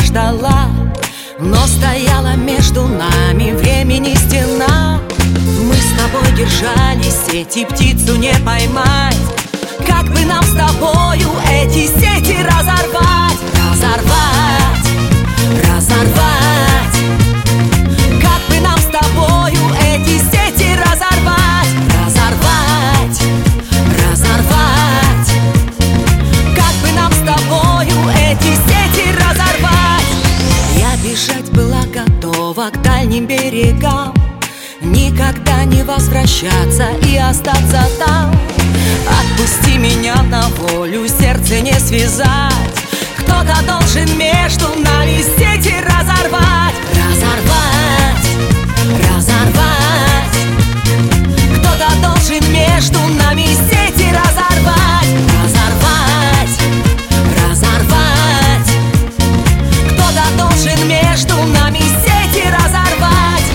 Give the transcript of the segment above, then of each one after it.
ждала, но стояла между нами времени стена. Мы с тобой держали сети, птицу не поймать. Как бы нам с тобою эти сети разорвать? Разорвать, разорвать. Как бы нам с тобою эти сети разорвать? Разорвать, разорвать. Как бы нам с тобою эти сети разорвать? Я бежать была готова к дальним берегам, никогда не возвращаться и остаться там. Отпусти меня на волю, сердце не связать. Кто-то должен между нами сети разорвать. Разорвать, разорвать. Кто-то должен между нами сети разорвать. Разорвать, разорвать. Кто-то должен между нами сети разорвать.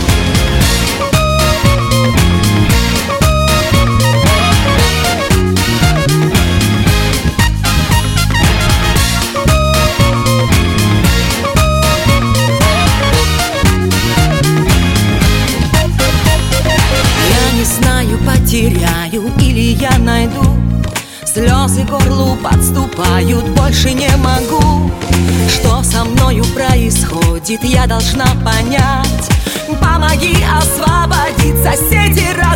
Потеряю или я найду, слезы к горлу подступают, больше не могу. Что со мною происходит, я должна понять. Помоги освободиться, сети